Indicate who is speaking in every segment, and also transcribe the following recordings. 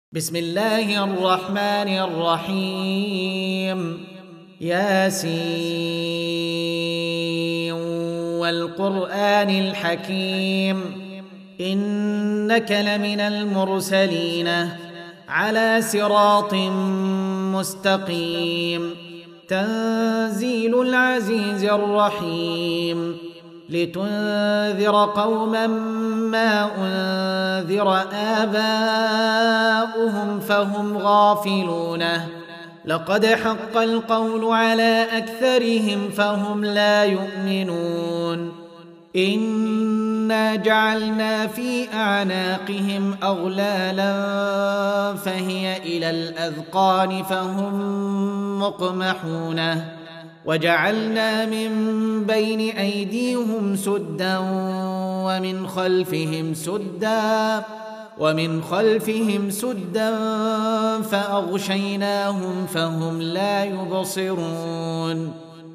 Speaker 1: بسم الله الرحمن الرحيم. ياسين والقرآن الحكيم إنك لمن المرسلين على صراط مستقيم. تنزيل العزيز الرحيم لتنذر قوما ما أنذر آباؤهم فهم غافلون. لقد حق القول على أكثرهم فهم لا يؤمنون. إنا جعلنا في أعناقهم أغلالا فهي إلى الأذقان فهم مقمحون. وجعلنا من بين أيديهم سدا ومن خلفهم سدا فأغشيناهم فهم لا يبصرون.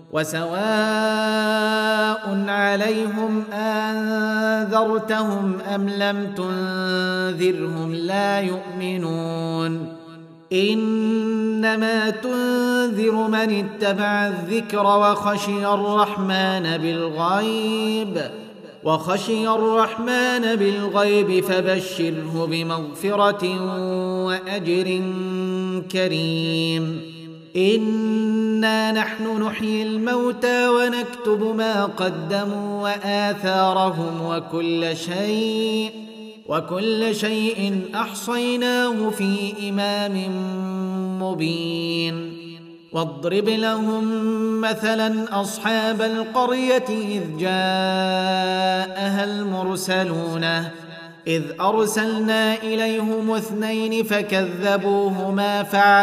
Speaker 1: وسواء عليهم أنذرتهم أم لم تنذرهم لا يؤمنون. إنما تنذر من اتبع الذكر وخشي الرحمن بالغيب فبشره بمغفرة وأجر كريم. إنا نحن نحيي الموتى ونكتب ما قدموا وآثارهم وكل شيء أحصيناه في إمام مبين. واضرب لهم مثلا أصحاب القرية إذ جاءها المرسلون إذ أرسلنا إليهم 2 فكذبوهما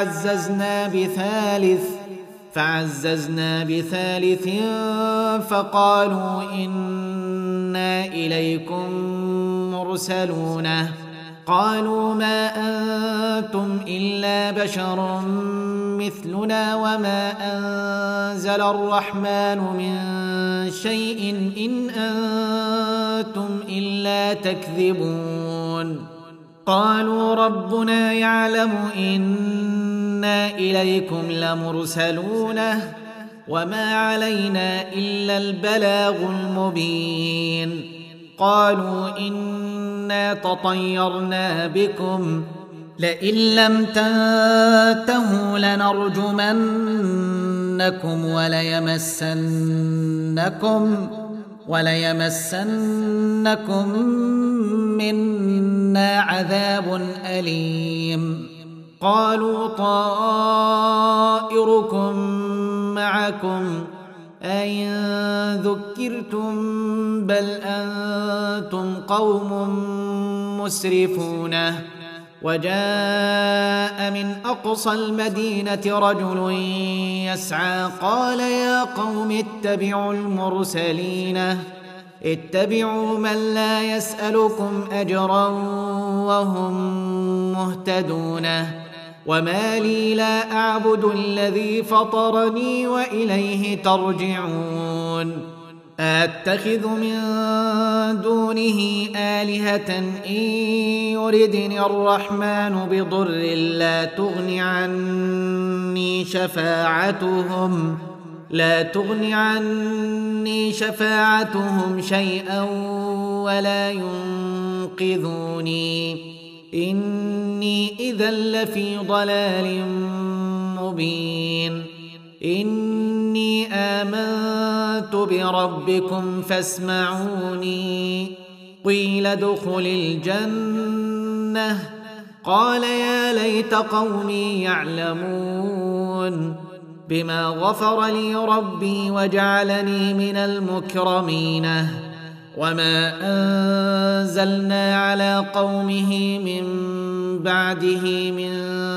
Speaker 1: فعززنا بثالث فقالوا إنا إليكم مرسلون. قالوا ما أنتم إلا بشر مثلنا وما أنزل الرحمن من شيء إن أنتم إلا تكذبون. قالوا ربنا يعلم إنا إليكم لمرسلون وما علينا إلا البلاغ المبين. قالوا إنا تطيرنا بكم لئن لم تنتهوا لنرجمنكم وليمسنكم منا عذاب أليم. قالوا طائركم معكم أئن ذكرتم بل أنتم قوم مسرفون. وجاء من أقصى المدينة رجل يسعى قال يا قوم اتبعوا المرسلين اتبعوا من لا يسألكم أجرا وهم مهتدون. وما لي لا أعبد الذي فطرني وإليه ترجعون. أتخذ من دونه آلهة إن يردني الرحمن بضر لا تغن عني شفاعتهم شيئا ولا ينقذوني. إني إذا لفي ضلال مبين. إني آمنت بربكم فاسمعوني. قيل ادخل الجنة قال يا ليت قومي يعلمون بما غفر لي ربي وجعلني من المكرمين. وما أنزلنا على قومه من بعده من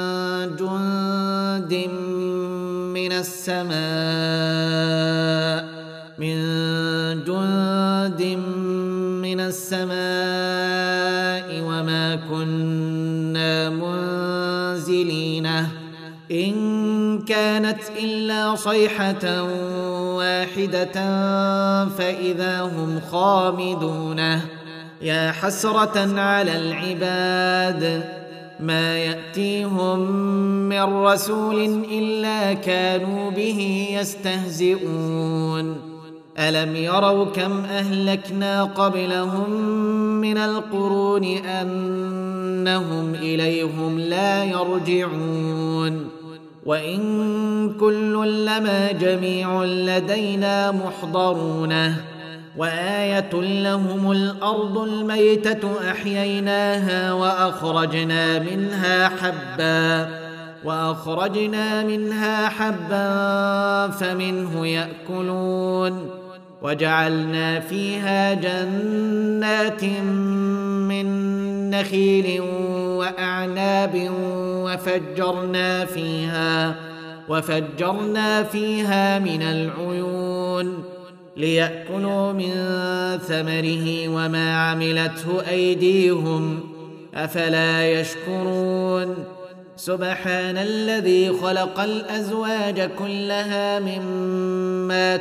Speaker 1: جند من السماء وما كنا منزلين. إن كانت إلا صيحة واحدة فإذا هم خامدون. يا حسرة على العباد ما يأتيهم من رسول إلا كانوا به يستهزئون ألم يروا كم أهلكنا قبلهم من القرون أنهم إليهم لا يرجعون وإن كل لما جميع لدينا محضرون وآية لهم الأرض الميتة أحييناها وأخرجنا منها حبا فمنه يأكلون وجعلنا فيها جنات من نخيل وأعناب وفجرنا فيها من العيون ليأكلوا من ثمره وما عملته أيديهم أفلا يشكرون سبحان الذي خلق الأزواج كلها مما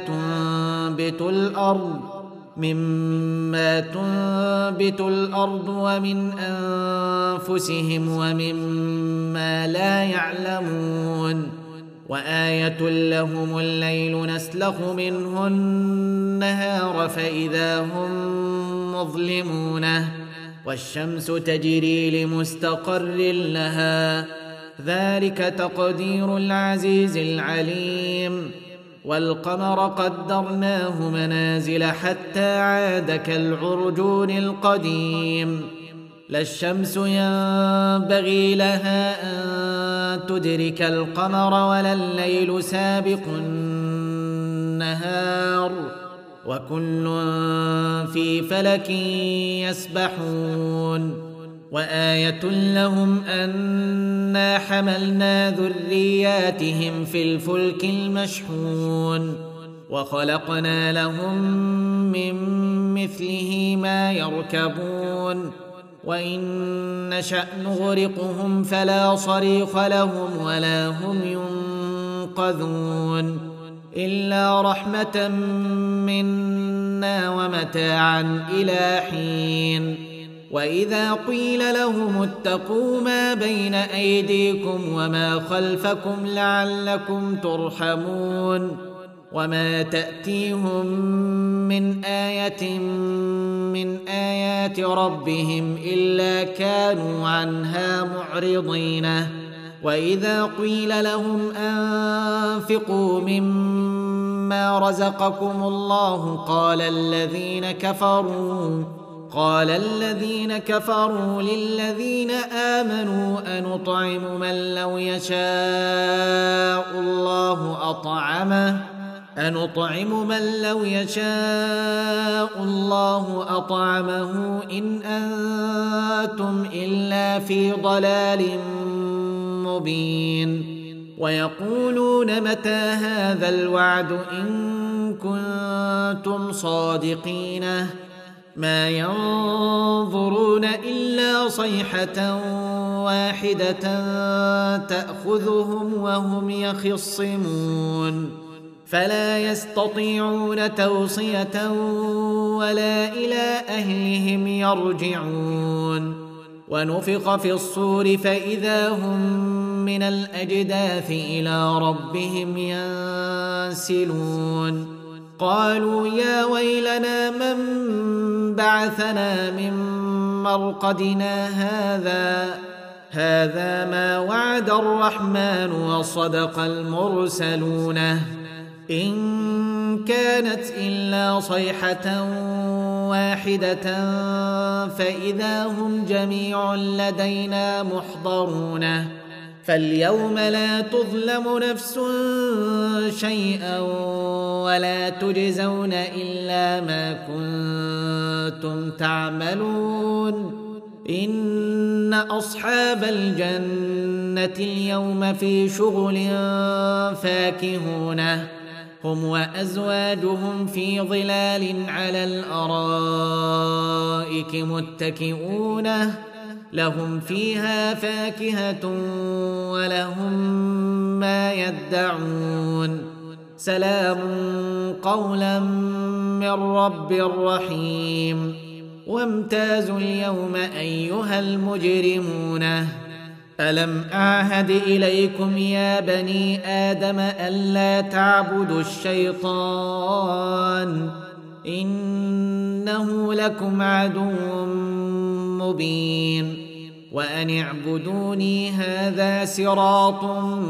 Speaker 1: تنبت الأرض ومن أنفسهم ومما لا يعلمون وآية لهم الليل نسلخ منه النهار فإذا هم مظلمون والشمس تجري لمستقر لها ذلك تقدير العزيز العليم والقمر قدرناه منازل حتى عاد كالعرجون القديم لا الشمس ينبغي لها أن تدرك القمر ولا الليل سابق النهار وكل في فلك يسبحون وآية لهم أنا حملنا ذرياتهم في الفلك المشحون وخلقنا لهم من مثله ما يركبون وإن نشأ نغرقهم فلا صريخ لهم ولا هم ينقذون إلا رحمة منا ومتاعا إلى حين وإذا قيل لهم اتقوا ما بين أيديكم وما خلفكم لعلكم ترحمون وما تأتيهم من آية من آيات ربهم إلا كانوا عنها معرضين وإذا قيل لهم أنفقوا مما رزقكم الله قال الذين كفروا للذين آمنوا أنطعم من لو يشاء الله أطعمه إن أنتم إلا في ضلال مبين ويقولون متى هذا الوعد إن كنتم صادقين ما ينظرون إلا صيحة واحدة تأخذهم وهم يخصمون فلا يستطيعون توصية ولا إلى أهلهم يرجعون ونفخ في الصور فإذا هم من الأجداث إلى ربهم ينسلون قالوا يا ويلنا من بعثنا من مرقدنا هذا ما وعد الرحمن وصدق المرسلون إن كانت إلا صيحة واحدة فإذا هم جميع لدينا محضرون فاليوم لا تظلم نفس شيئا ولا تجزون إلا ما كنتم تعملون إن أصحاب الجنة اليوم في شغل فاكهون هم وأزواجهم في ظلال على الأرائك متكئون لهم فيها فاكهة ولهم ما يدعون سلام قولا من رب رحيم وامتازوا اليوم أيها المجرمون ألم أعهد إليكم يا بني آدم ألا تعبدوا الشيطان إنه لكم عدو مبين وأن اعبدوني هذا صراط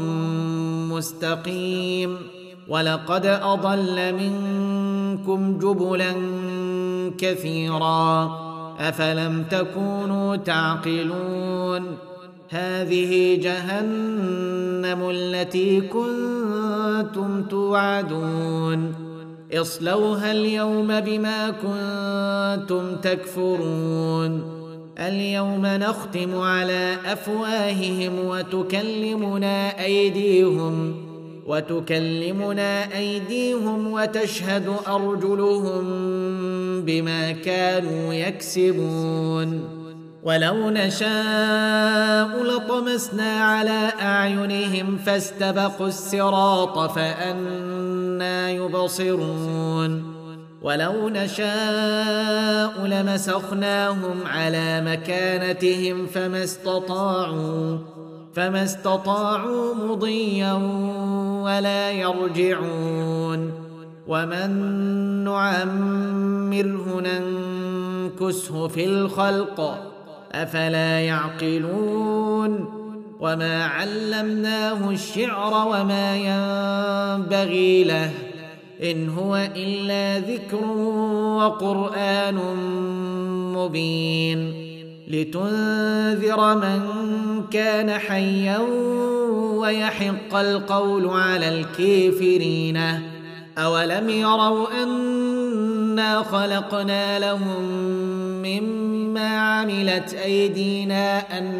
Speaker 1: مستقيم ولقد أضل منكم جبلا كثيرا أفلم تكونوا تعقلون هذه جهنم التي كنتم توعدون اصلوها اليوم بما كنتم تكفرون اليوم نختم على أفواههم وتكلمنا أيديهم وتشهد أرجلهم بما كانوا يكسبون ولو نشاء لطمسنا على أعينهم فاستبقوا الصراط فأنى يبصرون ولو نشاء لمسخناهم على مكانتهم فما استطاعوا مضيا ولا يرجعون ومن نعمره ننكسه في الخلق أفلا يعقلون وما علمناه الشعر وما ينبغي له إن هو إلا ذكر وقرآن مبين لتنذر من كان حيا ويحق القول على الكافرين أولم يروا أنا خلقنا لهم مما عملت أيدينا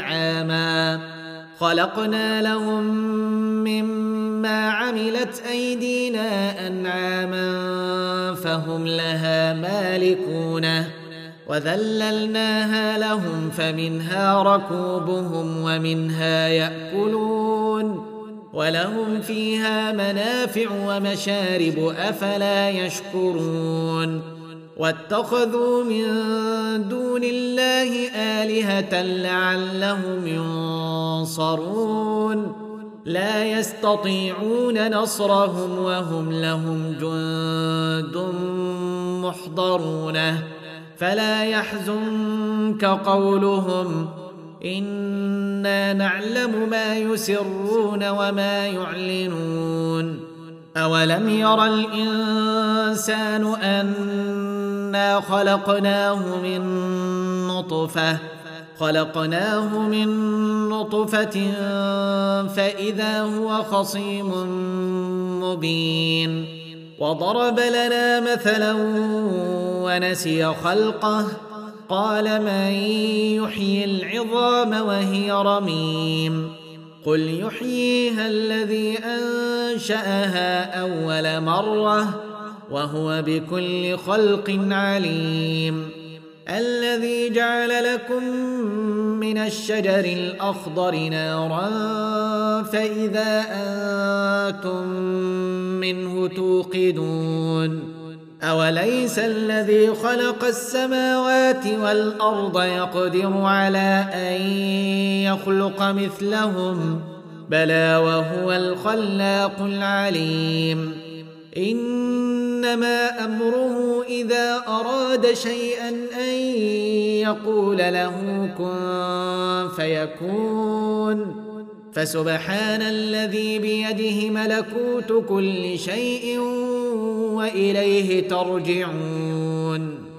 Speaker 1: أنعاما فهم لها مالكون وذللناها لهم فمنها ركوبهم ومنها يأكلون ولهم فيها منافع ومشارب أفلا يشكرون واتخذوا من دون الله آلهة لعلهم ينصرون لا يستطيعون نصرهم وهم لهم جند محضرون فلا يحزنك قولهم إنا نعلم ما يسرون وما يعلنون أولم ير الإنسان أنا خلقناه من نطفة فإذا هو خصيم مبين وضرب لنا مثلا ونسي خلقه قال من يحيي العظام وهي رميم قل يحييها الذي أنشأها أول مرة وهو بكل خلق عليم الذي جعل لكم من الشجر الأخضر نارا فإذا أنتم منه توقدون أوليس الذي خلق السماوات والأرض يقدر على أن يخلق مثلهم بلى وهو الخلاق العليم إنما أمره إذا أراد شيئا أن يقول له كن فيكون فسبحان الذي بيده ملكوت كل شيء وإليه ترجعون